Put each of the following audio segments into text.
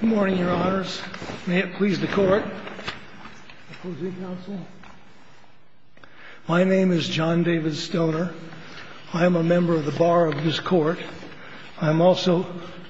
Good morning, Your Honors. May it please the Court. Opposing counsel. My name is John David Stoner. I am a member of the bar of this court. I am also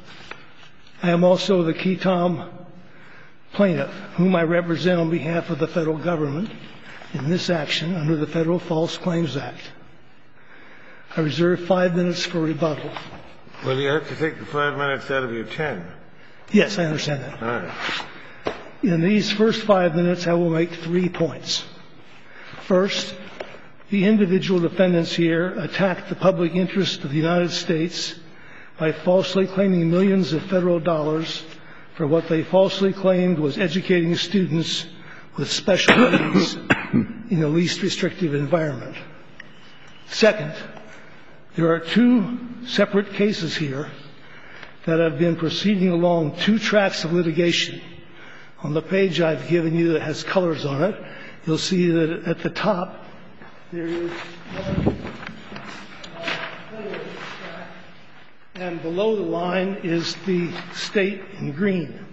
the Ketom plaintiff, whom I represent on behalf of the federal government in this action under the Federal False Claims Act. I reserve 5 minutes for rebuttal. Well, you have to take the 5 minutes out of your 10. Yes, I understand that. All right. In these first 5 minutes, I will make 3 points. First, the individual defendants here attacked the public interest of the United States by falsely claiming millions of federal dollars for what they falsely claimed was educating students with special needs in a least restrictive environment. Second, there are 2 separate cases here that have been proceeding along 2 tracks of litigation. On the page I've given you that has colors on it, you'll see that at the top there is one federal track, and below the line is the state in green.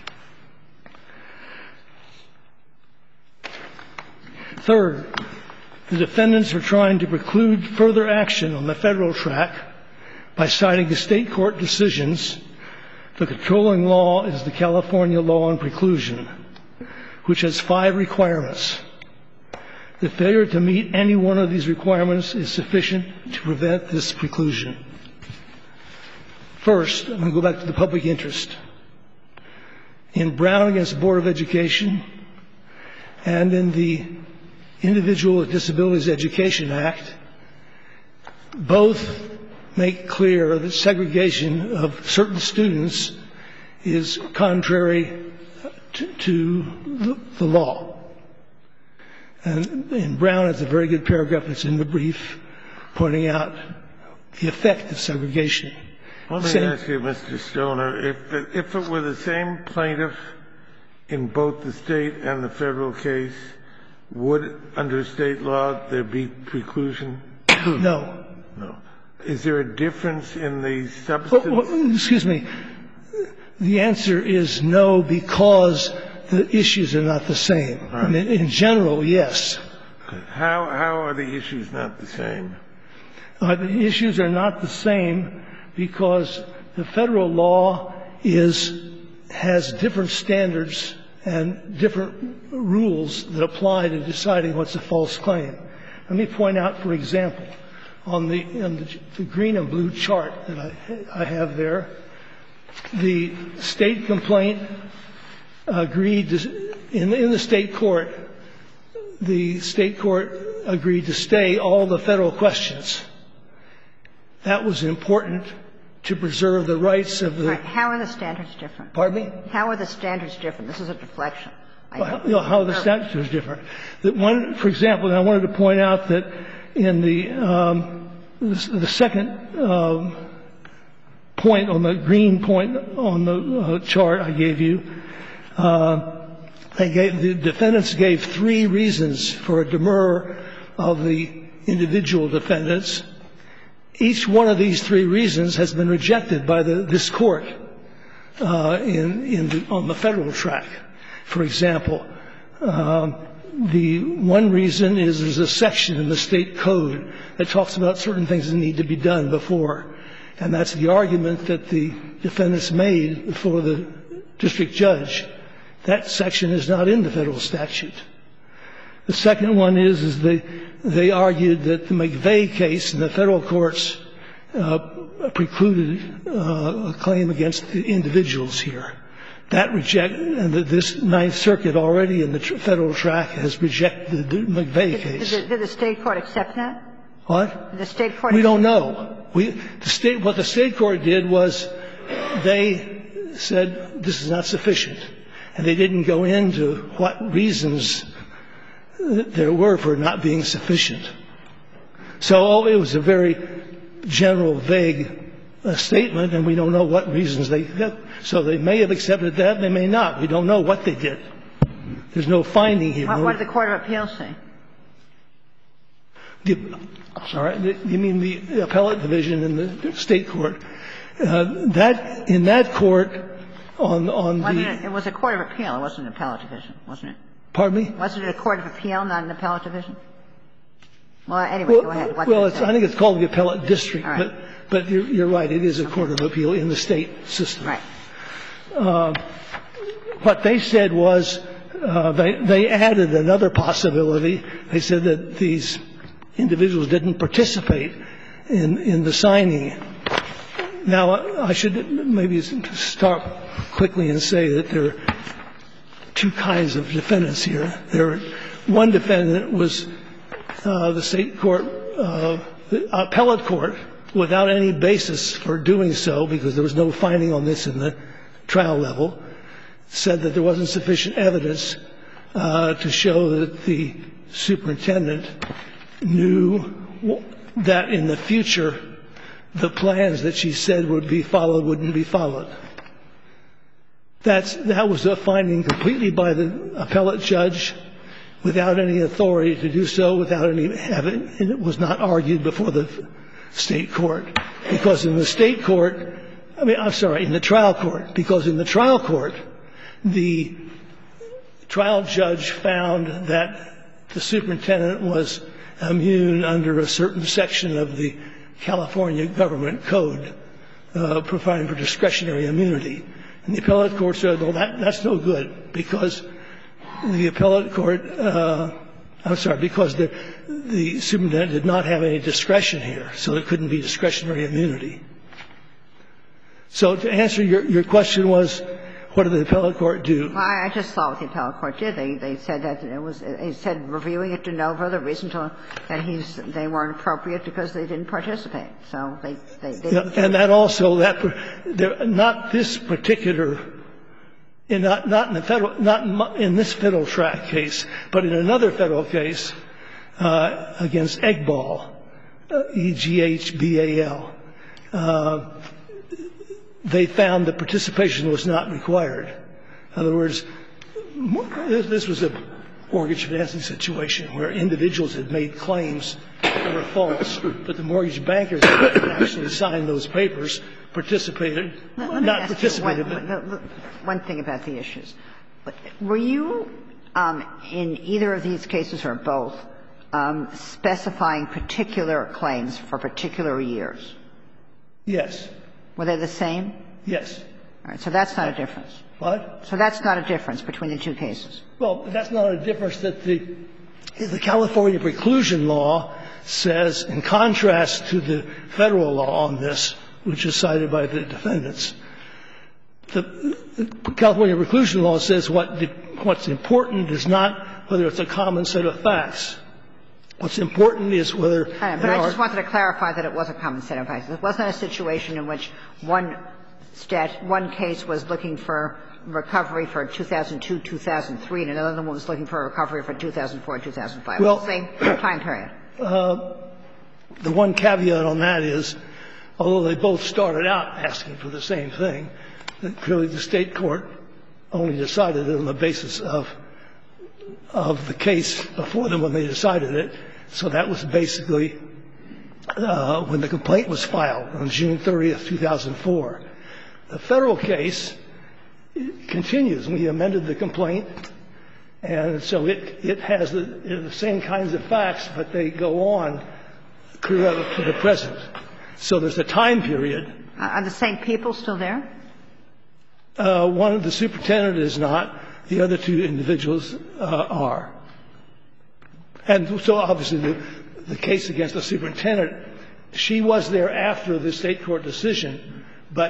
Third, the defendants are trying to preclude further action on the federal track by citing the state court decisions. The controlling law is the California law on preclusion, which has 5 requirements. The failure to meet any one of these requirements is sufficient to prevent this preclusion. First, I'm going to go back to the public interest. In Brown against Board of Education and in the Individual with Disabilities Education Act, both make clear that segregation of certain students is contrary to the law. And in Brown, it's a very good paragraph that's in the brief pointing out the effect of segregation. Let me ask you, Mr. Stoner, if it were the same plaintiff in both the state and the federal case, would, under state law, there be preclusion? No. No. Is there a difference in the substance? Excuse me. The answer is no, because the issues are not the same. Right. I mean, in general, yes. How are the issues not the same? The issues are not the same because the federal law has different standards and different rules that apply to deciding what's a false claim. Let me point out, for example, on the green and blue chart that I have there, the state complaint agreed to, in the state court agreed to stay all the federal questions. That was important to preserve the rights of the... How are the standards different? Pardon me? How are the standards different? This is a deflection. How are the standards different? For example, I wanted to point out that in the second point on the green point on the chart I gave you, the defendants gave 3 reasons for a demur of the individual defendants. Each one of these 3 reasons has been rejected by this court on the federal track. For example, the one reason is there's a section in the state code that talks about certain things that need to be done before, and that's the argument that the defendants made before the district judge. That section is not in the federal statute. The second one is they argued that the McVeigh case in the federal courts precluded a claim against the individuals here. And this Ninth Circuit already in the federal track has rejected the McVeigh case. Did the state court accept that? What? Did the state court? We don't know. What the state court did was they said this is not sufficient, and they didn't go into what reasons there were for not being sufficient. So it was a very general, vague statement, and we don't know what reasons they got. So they may have accepted that, they may not. We don't know what they did. There's no finding here. What did the Court of Appeals say? You mean the appellate division in the state court? In that court, on the – It was a court of appeal. It wasn't an appellate division, wasn't it? Pardon me? Wasn't it a court of appeal, not an appellate division? Well, anyway, go ahead. Well, I think it's called the appellate district. Right. But you're right. It is a court of appeal in the State system. Right. What they said was they added another possibility. They said that these individuals didn't participate in the signing. Now, I should maybe start quickly and say that there are two kinds of defendants here. One defendant was the State court, the appellate court, without any basis for doing so, because there was no finding on this in the trial level, said that there wasn't sufficient evidence to show that the superintendent knew that in the future the plans that she said would be followed wouldn't be followed. That was a finding completely by the appellate judge without any authority to do so, without any evidence. It was not argued before the State court. Because in the State court, in the trial court, because in the trial court, the trial judge found that the superintendent was immune under a certain section of the California government code providing for discretionary immunity. And the appellate court said, well, that's no good, because the appellate court because the superintendent did not have any discretion here, so there couldn't be discretionary immunity. So to answer your question was, what did the appellate court do? Well, I just saw what the appellate court did. They said that they said reviewing it de novo, the reason that they weren't appropriate because they didn't participate. So they didn't. And that also, not this particular, not in this Federal track case, but in another Federal case against Egbal, E-G-H-B-A-L, they found that participation was not required. In other words, this was a mortgage financing situation where individuals had made claims that were false, but the mortgage bankers that actually signed those papers participated, not participated. One thing about the issues. Were you, in either of these cases or both, specifying particular claims for particular years? Yes. Were they the same? Yes. All right. So that's not a difference. What? So that's not a difference between the two cases. Well, that's not a difference that the California preclusion law says, in contrast to the Federal law on this, which is cited by the defendants. The California preclusion law says what's important is not whether it's a common set of facts. What's important is whether there are. But I just wanted to clarify that it was a common set of facts. It wasn't a situation in which one case was looking for recovery for 2002, 2003, and another one was looking for recovery for 2004, 2005. Well, the same time period. The one caveat on that is, although they both started out asking for the same thing, that clearly the State court only decided it on the basis of the case before them when they decided it. So that was basically when the complaint was filed on June 30th, 2004. The Federal case continues. We amended the complaint, and so it has the same kinds of facts, but they go on clear up to the present. So there's a time period. Are the same people still there? One of the superintendent is not. The other two individuals are. And so obviously the case against the superintendent, she was there after the State court decision, but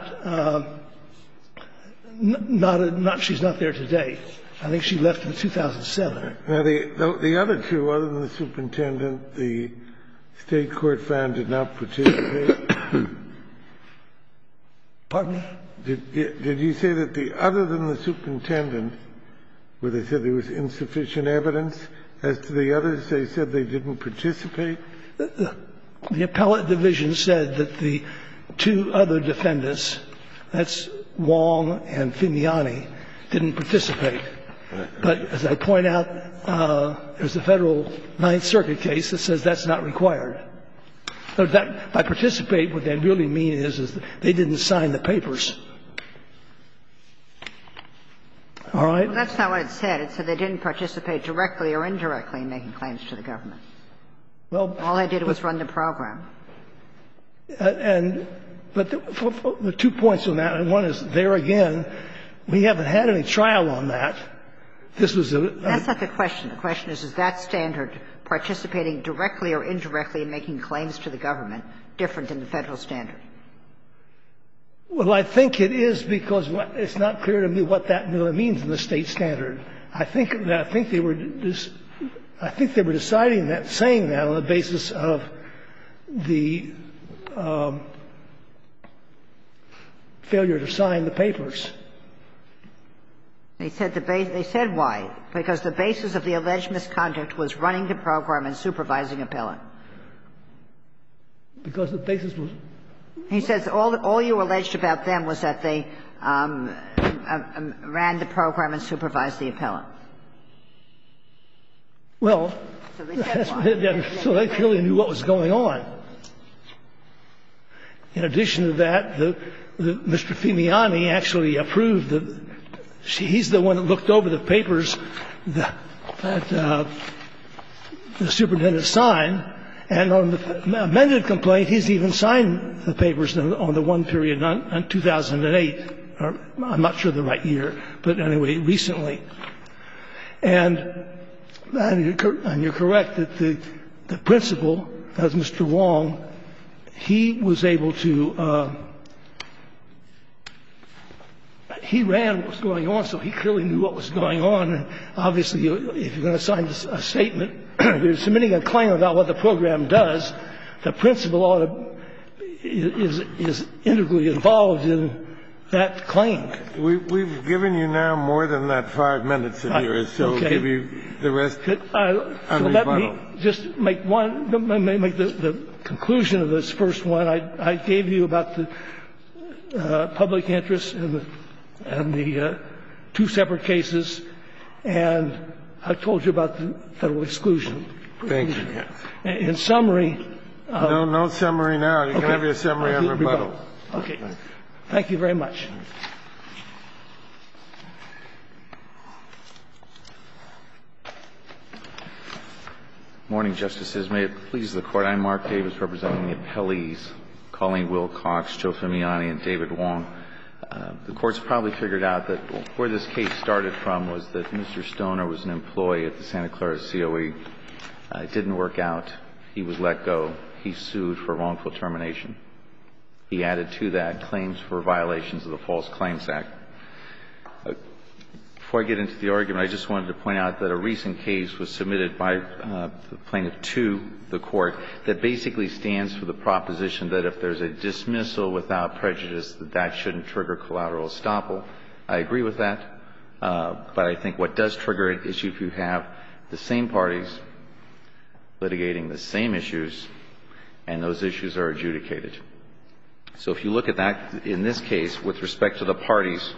she's not there today. I think she left in 2007. Now, the other two, other than the superintendent, the State court found did not participate. Pardon me? Did you say that other than the superintendent, where they said there was insufficient evidence, as to the others, they said they didn't participate? The appellate division said that the two other defendants, that's Wong and Fimiani, didn't participate. But as I point out, there's a Federal Ninth Circuit case that says that's not required. By participate, what they really mean is they didn't sign the papers. All right? Well, that's not what it said. It said they didn't participate directly or indirectly in making claims to the government. Well, all they did was run the program. But the 2 points on that, and one is there again, we haven't had any trial on that. This was That's not the question. The question is that standard, participating directly or indirectly in making claims to the government, different than the Federal standard? Well, I think it is because it's not clear to me what that really means in the State standard. I think they were deciding that, saying that on the basis of the failure to sign the papers. They said why? Because the basis of the alleged misconduct was running the program and supervising appellant. Because the basis was? He says all you alleged about them was that they ran the program and supervised the appellant. Well, so they clearly knew what was going on. In addition to that, Mr. Fimiani actually approved he's the one that looked over the papers that the superintendent signed, and on the amended complaint, he's even signed the papers on the one period in 2008. Or I'm not sure the right year, but anyway, recently. And you're correct that the principal, as Mr. Wong, he was able to he ran what was going on, so he clearly knew what was going on. And obviously, if you're going to sign a statement, if you're submitting a claim about what the program does, the principal is integrally involved in that claim. We've given you now more than that 5 minutes of yours, so we'll give you the rest on rebuttal. Let me just make the conclusion of this first one. I gave you about the public interest and the two separate cases, and I told you about the Federal exclusion. Thank you. In summary. No summary now. You can have your summary on rebuttal. Okay. Thank you very much. Morning, Justices. May it please the Court. I'm Mark Davis, representing the appellees, Colleen Wilcox, Joe Fimiani, and David Wong. The Court's probably figured out that where this case started from was that Mr. Stoner was an employee at the Santa Clara COE. It didn't work out. He was let go. He sued for wrongful termination. He added to that claims for violations of the False Claims Act. Before I get into the argument, I just wanted to point out that a recent case was submitted by the plaintiff to the Court that basically stands for the proposition that if there's a dismissal without prejudice, that shouldn't trigger collateral estoppel. I agree with that. But I think what does trigger it is if you have the same parties litigating the same issues and those issues are adjudicated. So if you look at that in this case with respect to the parties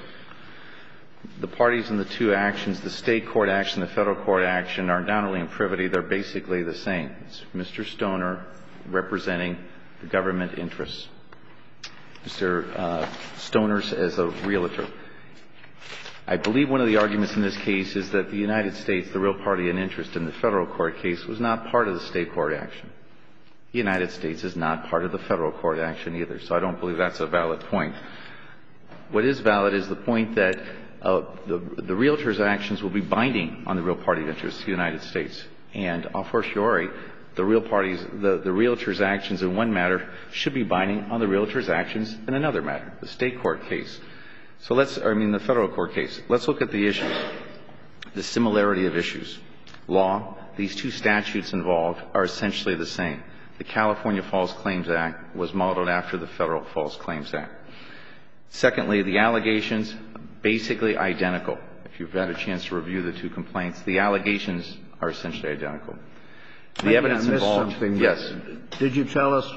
in the two actions, the State court action, the Federal court action, are not only in privity, they're basically the same. It's Mr. Stoner representing the government interests. Mr. Stoner's as a realtor. I believe one of the arguments in this case is that the United States, the real party in interest in the Federal court case, was not part of the State court action. The United States is not part of the Federal court action either, so I don't believe that's a valid point. What is valid is the point that the realtor's actions will be binding on the real party of interest, the United States. And a fortiori, the real parties, the realtor's actions in one matter should be binding on the realtor's actions in another matter, the State court case. So the Federal court case. Let's look at the issues, the similarity of issues. Law, these two statutes involved are essentially the same. The California False Claims Act was modeled after the Federal False Claims Act. Secondly, the allegations, basically identical. If you've had a chance to review the two complaints, the allegations are essentially identical. The evidence involved. Something. Yes. Did you tell us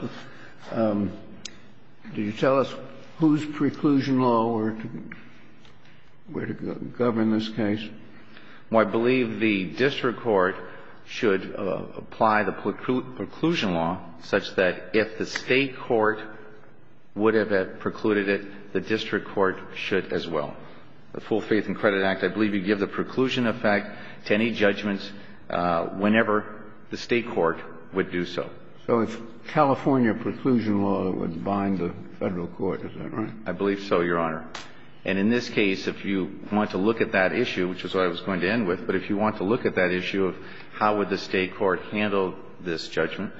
whose preclusion law were to govern this case? Well, I believe the district court should apply the preclusion law such that if the State court would have precluded it, the district court should as well. the Full Faith and Credit Act, I believe you give the preclusion effect to any judgments whenever the State court would do so. So it's California preclusion law that would bind the Federal court, is that right? I believe so, Your Honor. And in this case, if you want to look at that issue, which is what I was going to end with, but if you want to look at that issue of how would the State court handle this judgment,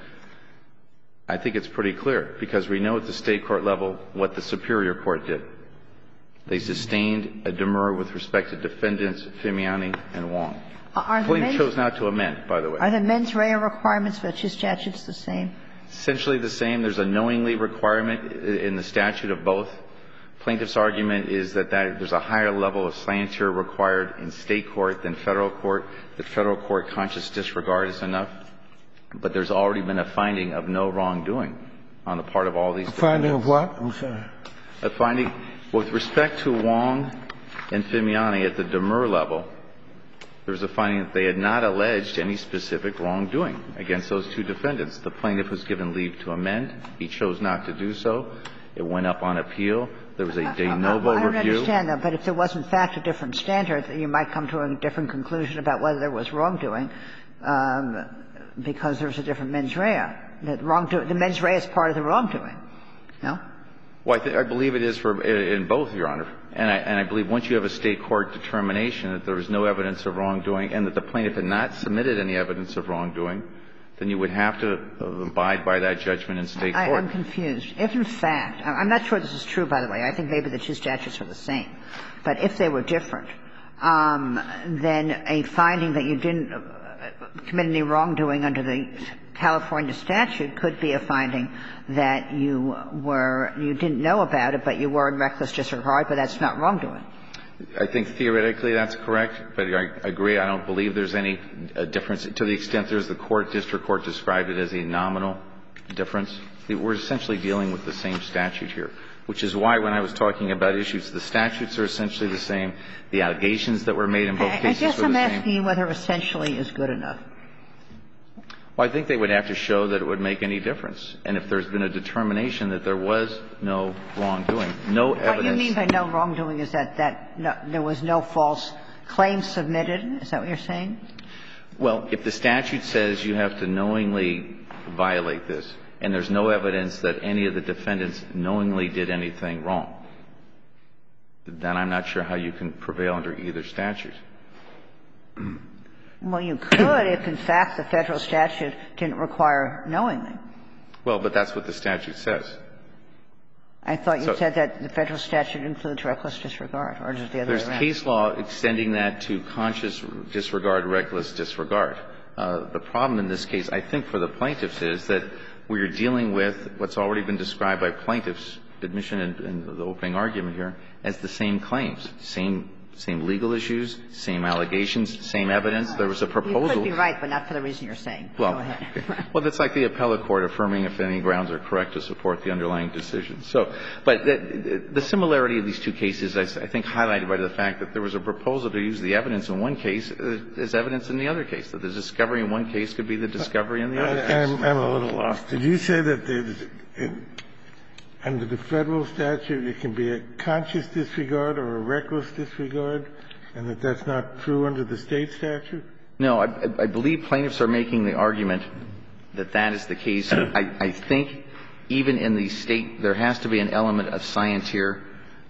I think it's pretty clear, because we know at the State court level what the Superior Court did. They sustained a demur with respect to defendants Fimiani and Wong. Plaintiff chose not to amend, by the way. Are the mens rea requirements for the two statutes the same? Essentially the same. There's a knowingly requirement in the statute of both. Plaintiff's argument is that there's a higher level of scienter required in State court than Federal court. The Federal court conscious disregard is enough. But there's already been a finding of no wrongdoing on the part of all these defendants. A finding of what? I'm sorry. A finding with respect to Wong and Fimiani at the demur level, there was a finding that they had not alleged any specific wrongdoing against those two defendants. The plaintiff was given leave to amend. He chose not to do so. It went up on appeal. There was a de novo review. I don't understand that, but if there was, in fact, a different standard, you might come to a different conclusion about whether there was wrongdoing because there's a different mens rea. The mens rea is part of the wrongdoing. No? Well, I believe it is in both, Your Honor. And I believe once you have a State court determination that there was no evidence of wrongdoing and that the plaintiff had not submitted any evidence of wrongdoing, then you would have to abide by that judgment in State court. I'm confused. If, in fact, I'm not sure this is true, by the way. I think maybe the two statutes are the same. But if they were different, then a finding that you didn't commit any wrongdoing under the California statute could be a finding that you didn't know about it, but you were in reckless disregard, but that's not wrongdoing. I think theoretically that's correct, but I agree. I don't believe there's any difference. To the extent there's the district court described it as a nominal difference. We're essentially dealing with the same statute here, which is why when I was talking about issues, the statutes are essentially the same. The allegations that were made in both cases were the same. I guess I'm asking you whether essentially is good enough. Well, I think they would have to show that it would make any difference. And if there's been a determination that there was no wrongdoing, no evidence. What you mean by no wrongdoing is that there was no false claim submitted? Is that what you're saying? Well, if the statute says you have to knowingly violate this and there's no evidence that any of the defendants knowingly did anything wrong, then I'm not sure how you can prevail under either statute. Well, you could if, in fact, the Federal statute didn't require knowingly. Well, but that's what the statute says. I thought you said that the Federal statute includes reckless disregard, or is it the other way around? There's case law extending that to conscious disregard, reckless disregard. The problem in this case, I think, for the plaintiffs is that we're dealing with what's already been described by plaintiffs' admission in the opening argument here as the same claims, same legal issues, same allegations, same evidence. There was a proposal. You could be right, but not for the reason you're saying. Go ahead. Well, that's like the appellate court affirming if any grounds are correct to support the underlying decision. So, but the similarity of these two cases, I think, highlighted by the fact that there was a proposal to use the evidence in one case as evidence in the other case, that the discovery in one case could be the discovery in the other case. I'm a little lost. Did you say that under the Federal statute it can be a conscious disregard or a reckless disregard, and that that's not true under the State statute? No. I believe plaintiffs are making the argument that that is the case. I think even in the State there has to be an element of scienter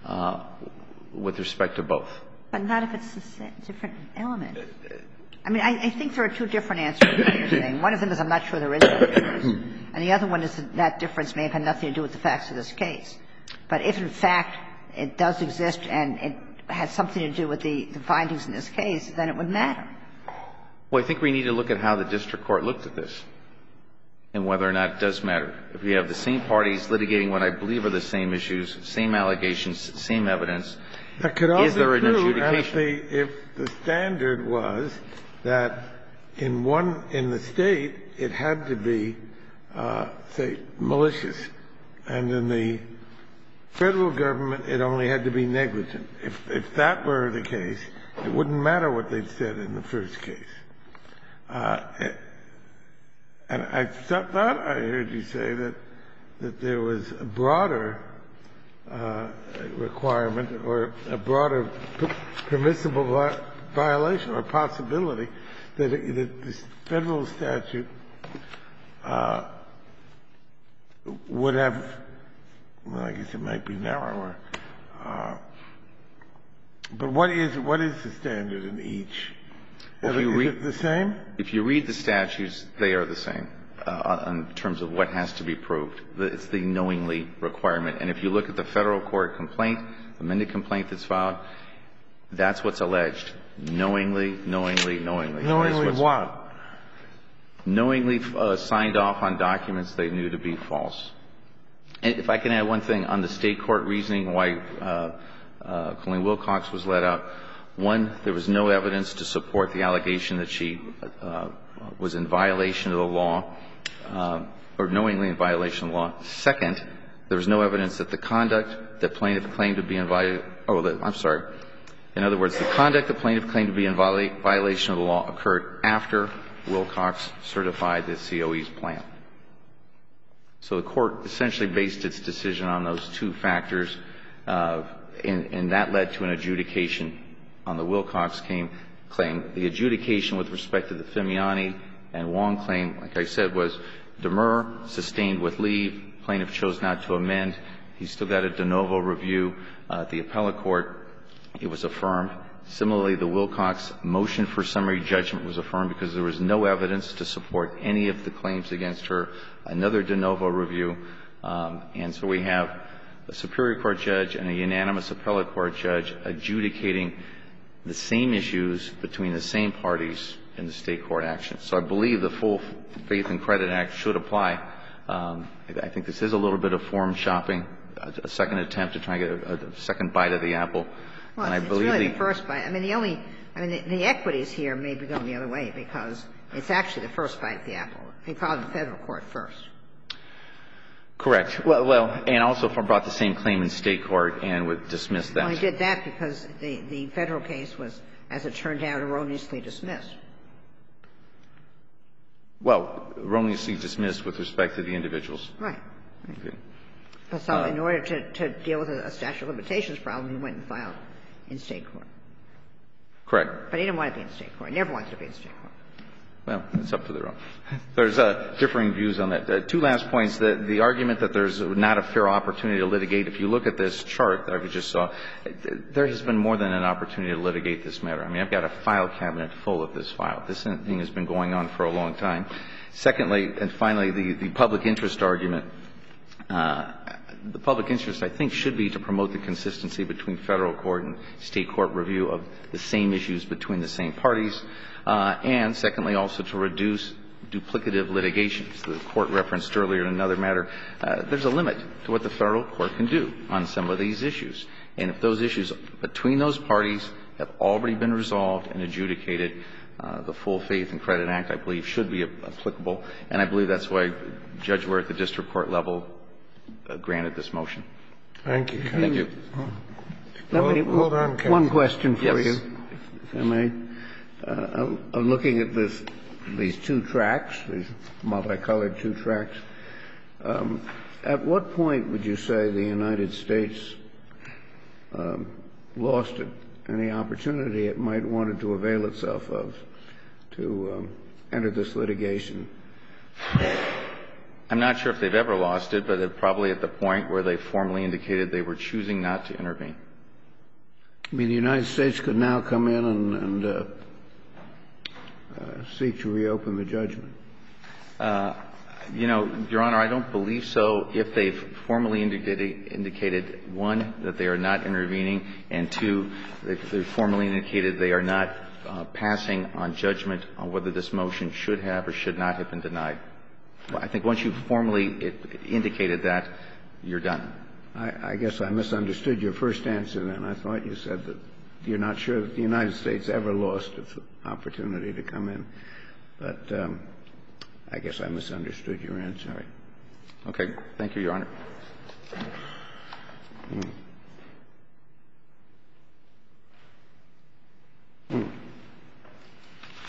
with respect to both. But not if it's a different element. I mean, I think there are two different answers to what you're saying. One of them is I'm not sure there is a difference. And the other one is that difference may have had nothing to do with the facts of this case. But if, in fact, it does exist and it has something to do with the findings in this case, then it would matter. Well, I think we need to look at how the district court looked at this and whether or not it does matter. If we have the same parties litigating what I believe are the same issues, same allegations, same evidence, is there an adjudication? If the standard was that in the State it had to be, say, malicious, and in the Federal government it only had to be negligent. If that were the case, it wouldn't matter what they'd said in the first case. And I thought I heard you say that there was a broader requirement or a broader permissible violation or possibility that the Federal statute would have, well, I guess it might be narrower. But what is the standard in each? Is it the same? If you read the statutes, they are the same in terms of what has to be proved. It's the knowingly requirement. And if you look at the Federal court complaint, amended complaint that's filed, that's what's alleged. Knowingly. Knowingly what? Knowingly signed off on documents they knew to be false. And if I can add one thing on the state court reasoning why Colleen Wilcox was let out. One, there was no evidence to support the allegation that she was in violation of the law or knowingly in violation of the law. Second, there was no evidence that the conduct that plaintiff claimed to be in violation In other words, the conduct the plaintiff claimed to be in violation of the law occurred after Wilcox certified the COE's plan. So the court essentially based its decision on those two factors, and that led to an adjudication on the Wilcox claim. The adjudication with respect to the Fimiani and Wong claim, like I said, was demur, sustained with leave. Plaintiff chose not to amend. He still got a de novo review at the appellate court. It was affirmed. Similarly, the Wilcox motion for summary judgment was affirmed because there was no evidence to support any of the claims against her. Another de novo review. And so we have a Superior Court judge and a unanimous appellate court judge adjudicating the same issues between the same parties in the state court action. So I believe the Full Faith and Credit Act should apply. I think this is a little bit of form shopping, a second attempt to try and get a second bite of the apple. Well, and I it's believe really the first bite. The equities here may be going the other way because it's actually the first bite of the apple. They filed in Federal court first. Correct. Well, and also brought the same claim in state court and would dismiss that. Well, he did that because the Federal case was, as it turned out, erroneously dismissed. Well, erroneously dismissed with respect to the individuals. Right. Okay. So in order to deal with a statute of limitations problem, he went and filed in state court. Correct. But he didn't want to be in state court. He never wanted to be in state court. Well, it's up to their own. There's differing views on that. Two last points. The argument that there's not a fair opportunity to litigate, if you look at this chart that I just saw, there has been more than an opportunity to litigate this matter. I mean, I've got a file cabinet full of this file. This thing has been going on for a long time. Secondly, and finally, the public interest argument. The public interest, I think, should be to promote the consistency between Federal court and state court review of the same issues between the same parties. And secondly, also to reduce duplicative litigation. So the Court referenced earlier in another matter, there's a limit to what the Federal court can do on some of these issues. And if those issues between those parties have already been resolved and adjudicated, the Full Faith and Credit Act, I believe, should be applicable. And I believe that's why Judge Ware at the district court level granted this motion. Thank you. Thank you. Hold on, Counsel. One question for Yes. you, if I may. I'm looking at these two tracks, these multicolored two tracks. At what point would you say the United States lost any opportunity it might wanted to avail itself of to enter this litigation? I'm not sure if they've ever lost it, but they're probably at the point where they formally indicated they were choosing not to intervene. I mean, the United States could now come in and seek to reopen the judgment. You know, Your Honor, I don't believe so if they've formally indicated, one, that they are not intervening, and two, they've formally indicated they are not passing on judgment on whether this motion should have or should not have been denied. I think once you've formally indicated that, you're done. I guess I misunderstood your first answer then. I thought you said that you're not sure that the United States ever lost its opportunity to come in. But I guess I misunderstood your answer. All right. Okay. Thank you, Your Honor.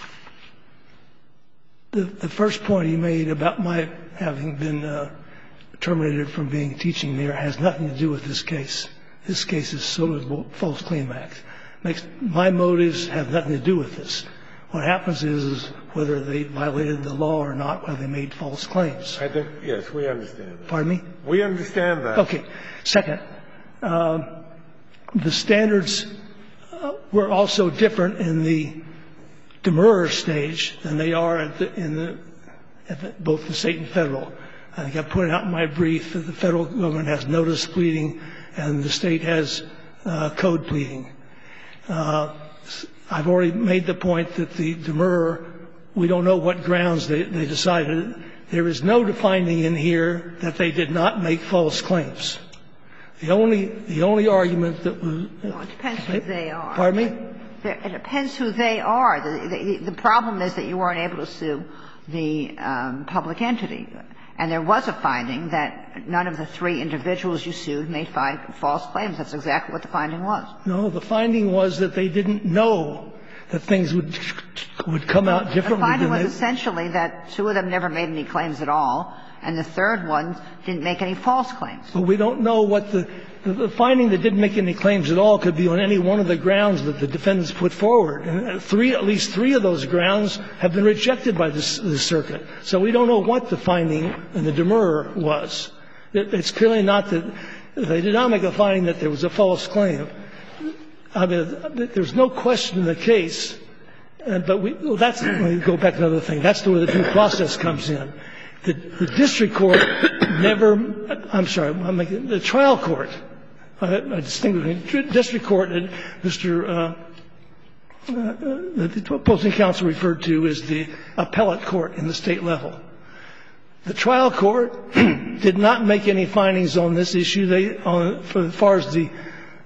The first point he made about my having been terminated from being teaching there has nothing to do with this case. This case is solely False Claim Act. My motives have nothing to do with this. What happens is whether they violated the law or not, whether they made false claims. I think, yes, we understand that. Pardon me? We understand that. Okay. Second, the standards were also different in the demurrer stage than they are at both the state and federal. I think I pointed out in my brief that the federal government has notice pleading and the state has code pleading. I've already made the point that the demurrer, we don't know what grounds they decided. There is no finding in here that they did not make false claims. The only argument that was – Well, it depends who they are. Pardon me? It depends who they are. The problem is that you weren't able to sue the public entity. And there was a finding that none of the three individuals you sued made false claims. That's exactly what the finding was. No, the finding was that they didn't know that things would come out differently than they – The finding was essentially that two of them never made any claims at all, and the third one didn't make any false claims. But we don't know what the finding that didn't make any claims at all could be on any one of the grounds that the defendants put forward. And at least three of those grounds have been rejected by this circuit. So we don't know what the finding in the demurrer was. It's clearly not that they did not make a finding that there was a false claim. I mean, there's no question in the case, but that's – let me go back to another thing. That's where the due process comes in. The district court never – I'm sorry, the trial court, I distinguish between district court and the opposing counsel referred to as the appellate court in the state level. The trial court did not make any findings on this issue. As far as the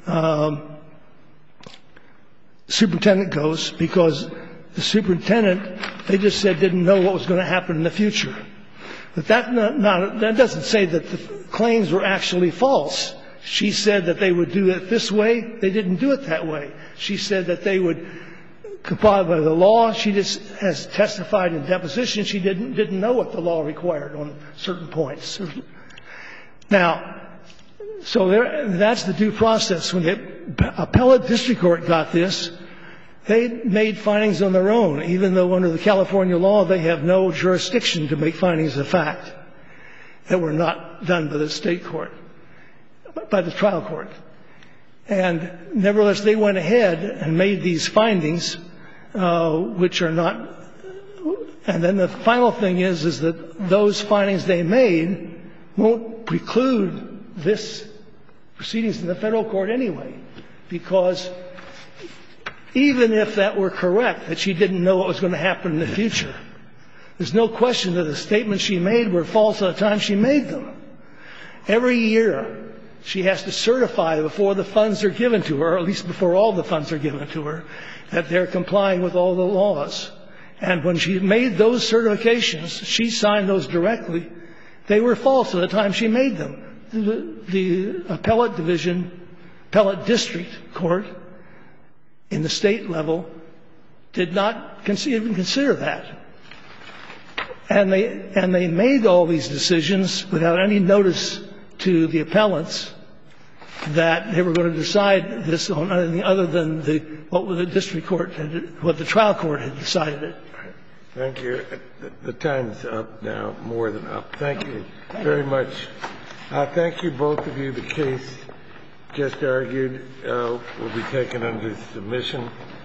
superintendent goes, because the superintendent, they just said didn't know what was going to happen in the future. But that doesn't say that the claims were actually false. She said that they would do it this way. They didn't do it that way. She said that they would comply by the law. She just has testified in deposition. She didn't know what the law required on certain points. Now, so that's the due process. When the appellate district court got this, they made findings on their own, even though under the California law they have no jurisdiction to make findings of fact that were not done by the state court, by the trial court. And nevertheless, they went ahead and made these findings, which are not – and then the final thing is that those findings they made won't preclude this proceedings in the federal court anyway, because even if that were correct, that she didn't know what was going to happen in the future, there's no question that the statements she made were false at the time she made them. Every year, she has to certify before the funds are given to her, or at least before all the funds are given to her, that they're complying with all the laws. And when she made those certifications, she signed those directly. They were false at the time she made them. The appellate division, appellate district court in the state level did not even consider that. And they made all these decisions without any notice to the appellants that they were going to decide this on anything other than what the district court had, what the trial court had decided. Thank you. The time's up now, more than up. Thank you very much. Thank you, both of you. The case just argued will be taken under submission.